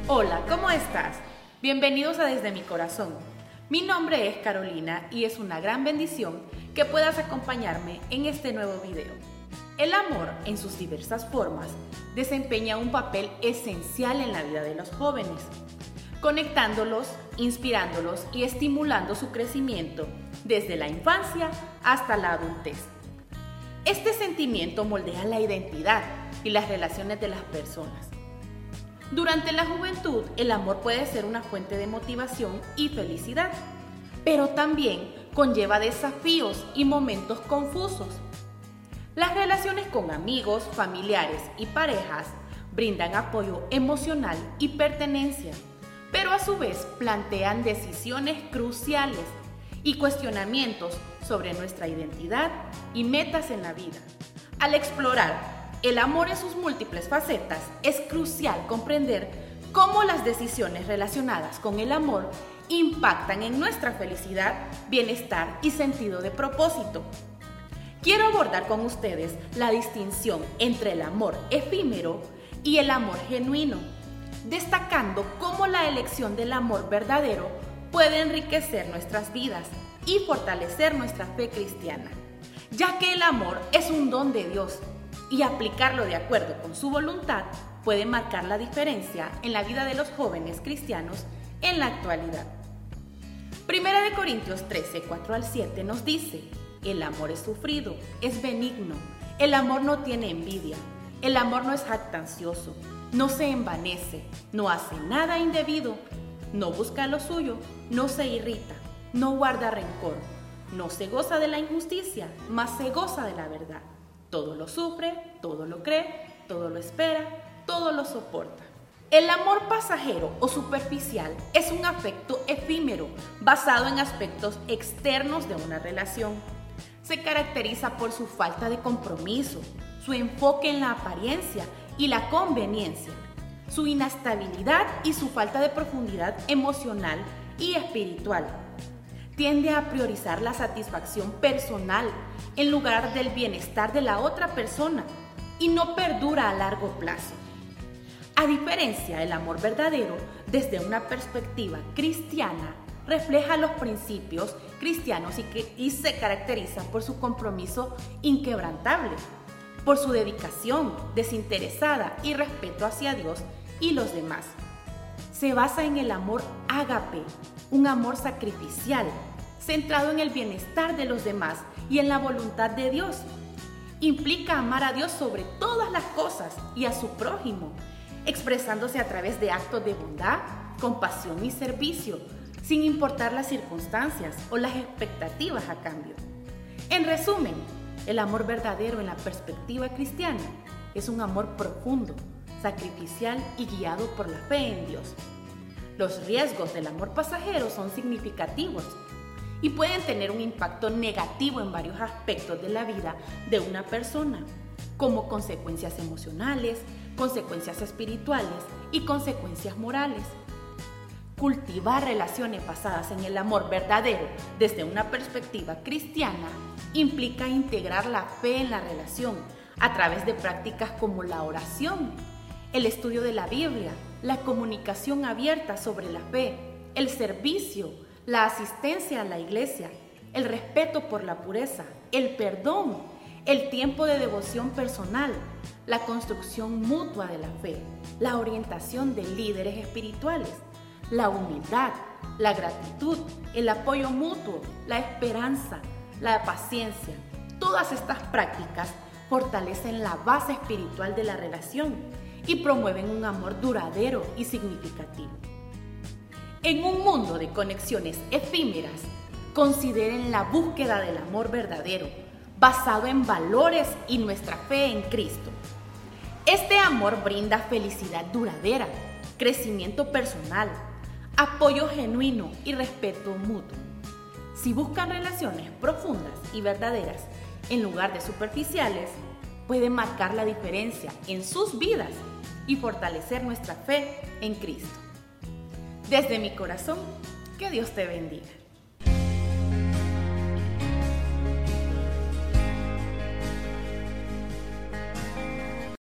Hola, ¿cómo estás? Bienvenidos a Desde mi Corazón. Mi nombre es Carolina y es una gran bendición que puedas acompañarme en este nuevo video. El amor, en sus diversas formas, desempeña un papel esencial en la vida de los jóvenes, conectándolos, inspirándolos y estimulando su crecimiento desde la infancia hasta la adultez. Este sentimiento moldea la identidad y las relaciones de las personas. Durante la juventud, el amor puede ser una fuente de motivación y felicidad, pero también conlleva desafíos y momentos confusos. Las relaciones con amigos, familiares y parejas brindan apoyo emocional y pertenencia, pero a su vez plantean decisiones cruciales y cuestionamientos sobre nuestra identidad y metas en la vida. Al explorar el amor en sus múltiples facetas, es crucial comprender cómo las decisiones relacionadas con el amor impactan en nuestra felicidad, bienestar y sentido de propósito. Quiero abordar con ustedes la distinción entre el amor efímero y el amor genuino, destacando cómo la elección del amor verdadero puede enriquecer nuestras vidas y fortalecer nuestra fe cristiana, ya que el amor es un don de Dios y aplicarlo de acuerdo con su voluntad puede marcar la diferencia en la vida de los jóvenes cristianos en la actualidad. 1 Corintios 13, 4 al 7 nos dice: el amor es sufrido, es benigno, el amor no tiene envidia, el amor no es jactancioso, no se envanece, no hace nada indebido, no busca lo suyo, no se irrita, no guarda rencor, no se goza de la injusticia, mas se goza de la verdad. Todo lo sufre, todo lo cree, todo lo espera, todo lo soporta. El amor pasajero o superficial es un afecto efímero basado en aspectos externos de una relación. Se caracteriza por su falta de compromiso, su enfoque en la apariencia y la conveniencia, su inestabilidad y su falta de profundidad emocional y espiritual. Tiende a priorizar la satisfacción personal en lugar del bienestar de la otra persona y no perdura a largo plazo. A diferencia, el amor verdadero, desde una perspectiva cristiana, refleja los principios cristianos y se caracteriza por su compromiso inquebrantable, por su dedicación desinteresada y respeto hacia Dios y los demás. Se basa en el amor ágape, un amor sacrificial, centrado en el bienestar de los demás y en la voluntad de Dios. Implica amar a Dios sobre todas las cosas y a su prójimo, expresándose a través de actos de bondad, compasión y servicio, sin importar las circunstancias o las expectativas a cambio. En resumen, el amor verdadero en la perspectiva cristiana es un amor profundo, sacrificial y guiado por la fe en Dios. Los riesgos del amor pasajero son significativos y pueden tener un impacto negativo en varios aspectos de la vida de una persona, como consecuencias emocionales, consecuencias espirituales y consecuencias morales. Cultivar relaciones basadas en el amor verdadero desde una perspectiva cristiana implica integrar la fe en la relación a través de prácticas como la oración, el estudio de la Biblia, la comunicación abierta sobre la fe, el servicio, la asistencia a la iglesia, el respeto por la pureza, el perdón, el tiempo de devoción personal, la construcción mutua de la fe, la orientación de líderes espirituales, la humildad, la gratitud, el apoyo mutuo, la esperanza, la paciencia. Todas estas prácticas fortalecen la base espiritual de la relación y promueven un amor duradero y significativo. En un mundo de conexiones efímeras, consideren la búsqueda del amor verdadero, basado en valores y nuestra fe en Cristo. Este amor brinda felicidad duradera, crecimiento personal, apoyo genuino y respeto mutuo. Si buscan relaciones profundas y verdaderas en lugar de superficiales, pueden marcar la diferencia en sus vidas y fortalecer nuestra fe en Cristo. Desde mi corazón, que Dios te bendiga.